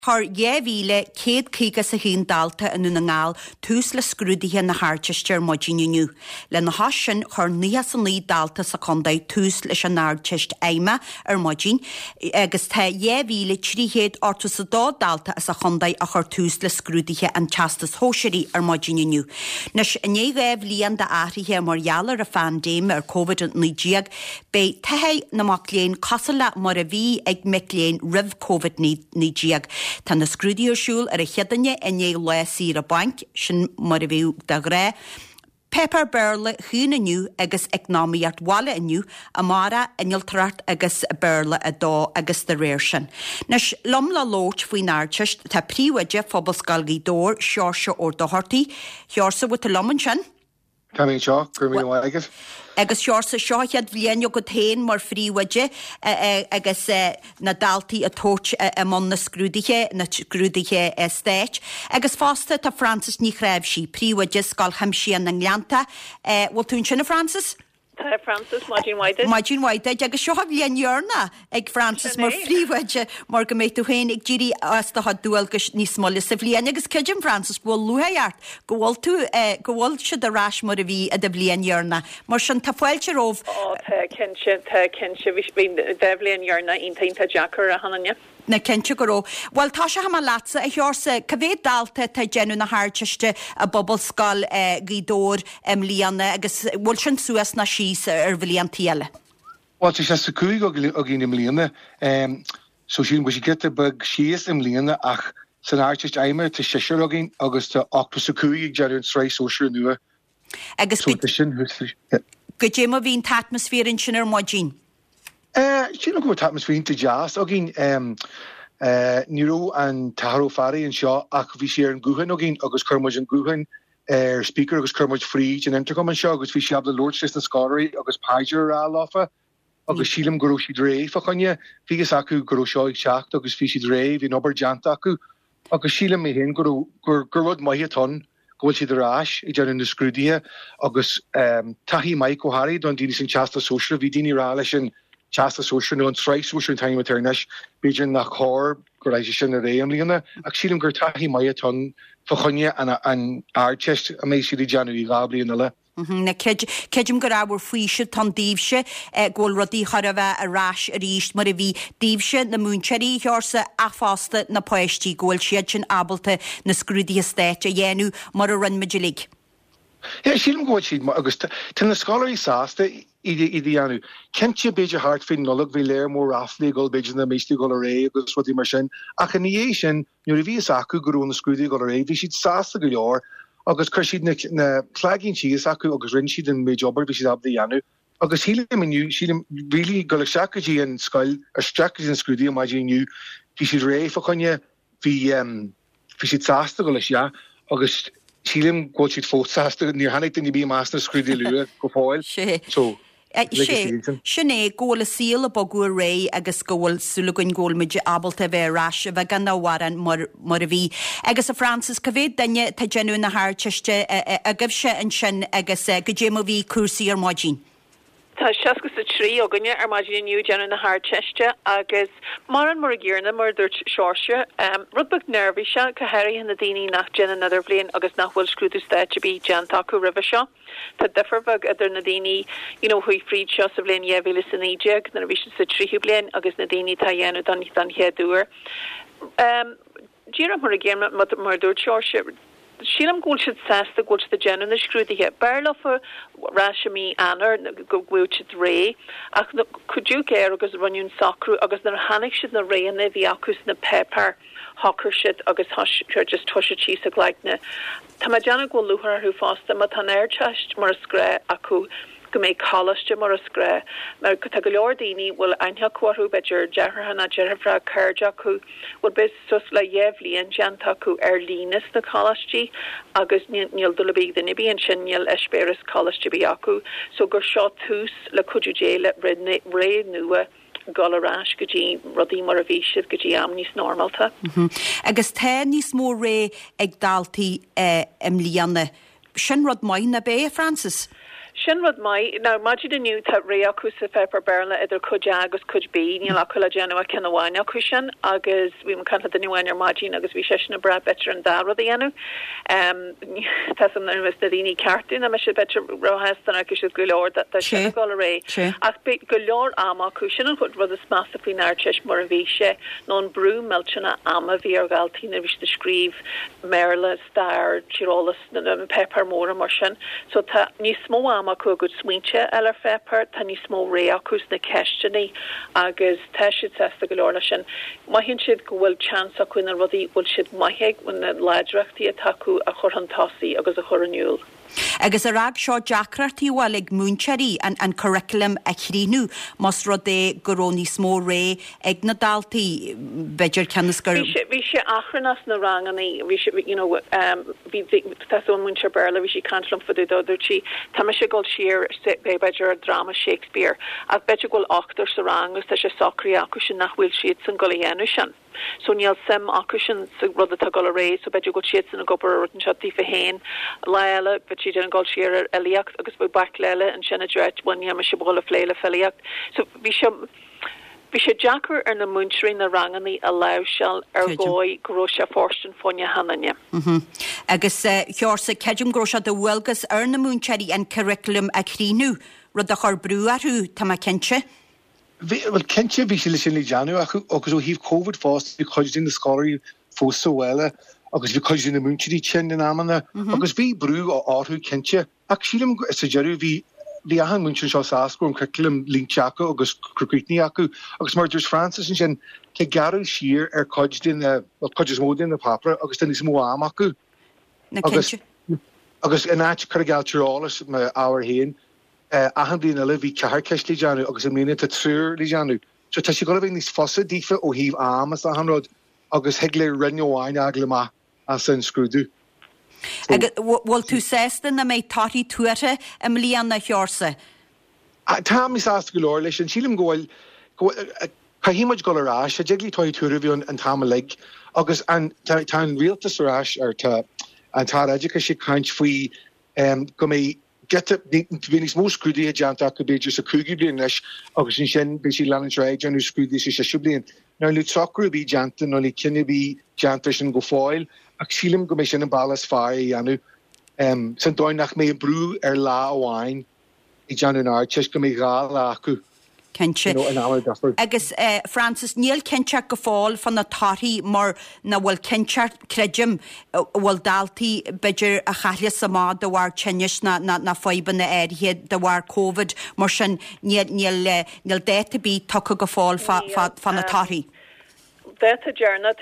Har Jevile Kate Kikas a hin dalta and Nunangal, Tusla Scrudi and the Harchester Mojinu. Len Hashan, her Nias and Lee Dalta Secondai, Tusla Shanard Chest Aima, or Mojin, Agaste Jevile Chrihead or to Sada Dalta as a Hondai a her Tusla Scrudi and Chastas Hosheri or Mojinu. Nash Negev Lianda Arihe Moriala a fan dame or COVID and Nijiag, Bay Tehe Namaklean, Casala Moravi, Egg Meclean, Riv COVID Nijiag. Tá na scrúdiúisiúil ar a cheadanne inné le sír a bank sin mar a bhíú de gré. Pepper Berle chuúna aniu agus economiart wala aniu amara iniltrat agus Berle a dó agus de réir sin. Nes lomla lót faoin airteist tá príomhaide phobal scailgaí dór seorsa ó dohartaí, seorsa with a loman sin. Coming seo, gurmí agad. Agus seorsa seochead bhliain go tain mar fríomhaide agus na daltaí a tót amon na scrúdaithe stéit. Agus fásta tá Francis ní chraibh sí príomhaide scal chamsían na nglianta. Bhfuil tún sinna Francis? Francis, Majin White. Majin White, agus seo bhliain iorna ag Francis mar fríomhaide mar go méid tú hain ag ddírí asta had dúil go níos molla sa bhliain agus ceidim Francis bhfuil luthaiart go bhfuil tú go bhfuil siad a rás mar a bhí a bhliain iorna. Mar sin tá foiilte róh. Tá cinse bhís bín de bhliain iorna iontainta Jackar a hananya. Na cente go ró. Well, tá se hama latsa a heorsa cavé dalta tá genú na háirteiste a bobal scal gídór líana agus bhil sin suas na síos ar bhlian tíala. Well, tá sé cuaig a gin líana. So sin bhí get bag síos líana ach san áirteist aime tá séisiir a gin agus tá 8 cuaig gearún sreis óisiú nua. Agus go déma bhín atmosférin sin ar Mojin. Sin go atmosférin te jazz agin Niro an Taharo Fari and Shaw ach bhí sé an guhan agin agus chumid an guhan speaker agus chumid fríd an intercom an seo agus bhí sé the Lord Sister Scory agus Pager láfa agus sílim go sí dré fachanne figus acu go seo seach agus fi si dré hí ober janta acu agus sílim mé hen gur rud mai ton gohfuil si rás I dean na scrúdia agus tahí mai go Harry don díní sin chasta social hí díní ráile sin Chasta social no strike social time with Ernesh Beijing nach chor goráisi sin a réam líana ach sílim gur taí mai ton fachanne an áirteist a mééis si January gabli an le. Na ceidim go ábhar faoise tan díobse ggóil rodí char a bheith a rás a ríist mar a bhí díobse na múnseirí theorsa a fásta na poisttí ggóil siad sin abalta na scrúdaí stéit a dhéanú mar a run meidilig. Ja, sílim gohfuil siad agus tá na scolarí sásta idi anu. Kent je beige hart fin nullig vi leir mór afli gol beige na meiste gol ré agus rudi mar sin. Ach in é sin nu a ví acu goú na scrúdi gol ré, vi siad sásta go leor agus cur siad na plagin sias acu agus rin siad an mé jobber vi siad abdi anu. Agus sílim iniu sílim really goleg strategy an skuil a strategy an scrúdi a maidí iniu vi siad ré fachanne vi siad sásta goles ja agus sílim go siad fótsásta ní hannig den bí más na scrúdi lua go fáil. So Sinné ggóla síl a bogu ré agus ggóil sulúgain ggóilmid abalta bheith rás a bheith gan náharan mar a bhí. Agus a Francis cavéad danne tá genú na háirteiste a gibse an sin agus go démo bhí cuasaí ar Mojin. Tá seagus a trí aganne ar Mojin nniu genú na háirteiste agus mar an mar a ggéarna mar dúirt seirse rudbach nervhí se go heirí na daoine nach gin another bblion agus nachhfuil scrúdú stéit bhí jantaú ribh seo. Tá diferbag idir na daoine chuí fríd seo sa bblion éhhéile san éideag na bhí sa tríú blion agus na daoine tá dhéanú don headúir. Díra mar a ggéarna mar dúirt seirse sílam gúil siad sásta gúil de genú na scrúdaithe. Bearlafa ráisií anar go bhfuil siad ré ach chuú géir agus runún sacrú agus nar hanig siad na réanna bhí acus na pepper hocker siad agus just tuise tí a gleitne. Tá ma deanna go luthar thu fásta má tá airteist mar a scré acu go méid choiste mar a scré mar go go leor daoine bhfuil ainthe cuathú beidir dearhanna dearhra cairde acu bhfuil be sus le dhéhlíon deanta acu ar línas na choistí agus níl dula bíag den ibí an sin níl epéras choistí acu so gur seo tús le chuidir déile ré nua golarás go dtí rodí mar a bhí siad go dtí am níos normalta. Agus té níos mór ré ag daltaí líana sin rud maithna bé Francis? Sin rud mai now majid aniu ta rea cusa pepper berla either could agus could be ni la cola genua canawanya cushion agus we can the new einer majin agus we shishna bra better and da the enu tasam na investidini cartin am should better rohas than I should go lord that the should go array as big go lord ama cushion and could was massively narchish moravisha non brew melchina ama vir galtina which the screeve merla star chirolas pepper more immersion so ta ni small ama go good swinche eller pepper ta ni small rea cus na questioni agus tashit sa the galornation my hin should go well chance a queen ruddy will should my heg when the ladrachti ataku a chorantasi agus a choranul agus a rag seo Jackratí bhil ag múnsearí an curriculum a chríú mas rud é goróní smó ré ag na daltaí beidir ceanasgur. Bhí sé achrannas na ranganí bhí sé bhí tasún múnse berla bhí sé cantlum fadú dóidirtí tá me sé goil siar beidir drama Shakespeare ag beidir goil achtar sa rangus tá sé socrí acu sin nachhfuil siad san goléanú sin. So níl sem acusin sa rud atá go ré, so beidir go siad san a gobar an setíí fa héin leile, bet si an gáil siar eliacht agus bu bac leile an sinna dret bhaine me se bhla fléile feliacht. So bhí sé Jackar ar na múntrin na ranganí a leisel ar ggói gróise forstin fóne hanane. Agus cheorsa ceidim gróise do bhfuilgus ar na múntsearí an curriculum a chríú rud a chur brúarú tá ma cinse. Well, Kentje vi sin le Janu agus híh COVID fast vi coid in de scholar fó so welle agus vi coid in de muntri chen in amana agus vi brú á áhu Kentje ag sílim sa jeru vi a han muntri seo asgrom curriculum linkchaco agus cricutni acu agus Marjorie Francis sin ke garu sir coid in coid mód in de papra agus den is mó am acu agus en áit chugalturalis me áwer héin. Ahan blin a vi cehar ceist lí Janu agus am lína a trúr lí Janu. So tá sé go bhín níos fosa dífa ó híh amas a hanrod agus hegle rinneháin agla má a san scrúdú. Bhil tú sésta na méid taí tuaire am líon na cheorsa? Tá mis as go leir leis an sílim ggóil caihíimeid go ará a deaglí toí túra bhíon an táma le agus an tá rialtas arás ar an tá aidecha sé caint faoi go mé Vin is most scrúdi a janta go beidir sa cúgi blian leis agus sin be sí land raid an scrúdi sé se blian. Na lu soccer bí janta no li kinne bí janta sin go fáil ag sílim go mé sin an ballas fáir anu san dóin nach mé brú ar lá óháin I Janu ná tes go mé gá acu. Kense. Agus Francis níl kenseach go fáil fan na taí mar na bhfuil kenseart crejim bhfuil daltaí beidir a chaile samá do bhhar tennis na fáiban na airhéad do bhhar COVID mar sin níl déta bí tucha go fáil fan na taí. Beta journa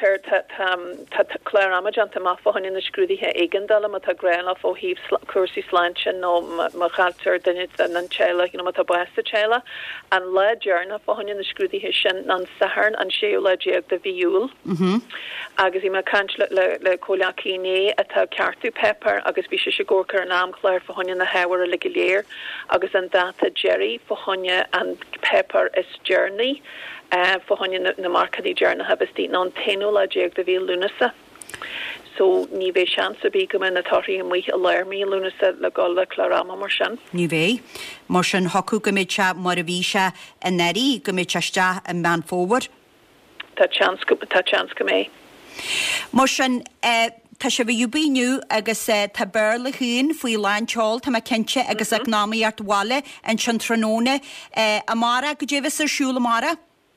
Claire Amajan ta mafahan in the scrúdi he eigendala mat a grela fo híf cursi slanchen no machalter denit an chela mat a besta chela an le journa fahan in the scrúdi he sin nan saharn an séula jeag de viúl agus I ma kanch le colakine at a cartu pepper agus bi se gorker an am Claire fahan in the hawar a legiléir agus an data Jerry fahan an pepper is journey fahanne na markadi journey habstí non tenula jeag de vi lunasa. So ní bheith seansa bí go na taí mu a leirmí lunasa le gola clarama mar sin. Ní bheith mar sin hocu go méid se mar a bhí se a neirí go méid seiste an man fóhar. Tá chance go mé. Mar sin tá se bhí bíniu agus tá bearla chuún faoi láinteáil tá cinse agus ag námaíart bháile an sin tróna amara go déhs arsúla mara.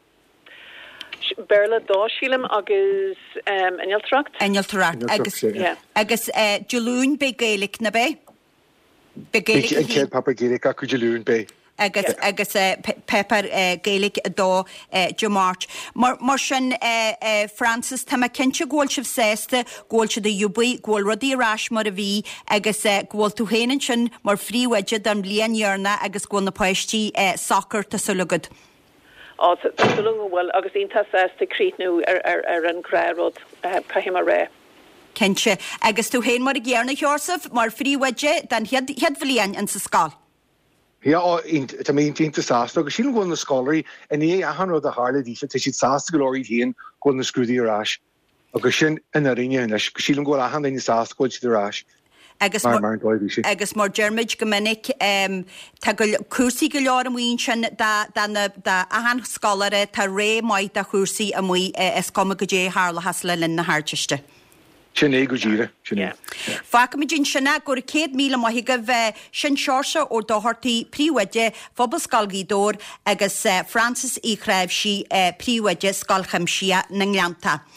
Berla dásílam agus Engeltracht. Engeltracht agus Jolún be Gaelic na bé? Be Gaelic Papa Gaelic acu Jolún be. agus pepper Gaelic dó March. Mar sin Francis tá cinse ggóil sibh sésta ggóil se de dúbaí ggóil rudí arás mar a bhí agus ggóil tú héanaan sin mar phríomhaide an blianhearna agus ggóil na páistí soccer tá sulagad. Well agus inta te críitnú ar an grárod caihim a ré. Kense agus tú héin mar a ggéarna cheorsah mar phríomhaide den head bhliain an sa scáil. Ja, tá mé tínta sásta, agus síl gon na scolarí a é ahan rud a hála dífa te siad sásta golóí híon gon na scrúdaí arás. Agus sin ina rinne leis go sílan ggóil ahan daoine sásta goil siad arás. agus mar Germid gomininic tá cuasaí go leor am mhaoin sin ahan scalare tá ré maid a chusaí a mí is cuma go dé hálachas le linn na háirteiste. Sinné go ddíire Fa mé dín sinna gur 100 míle maithe go bheith sin seirse ó dóthirtaí príomhaide phobal scalgaídór agus Francis í chraibh sí príomhaide scalcham sia na ngleanta.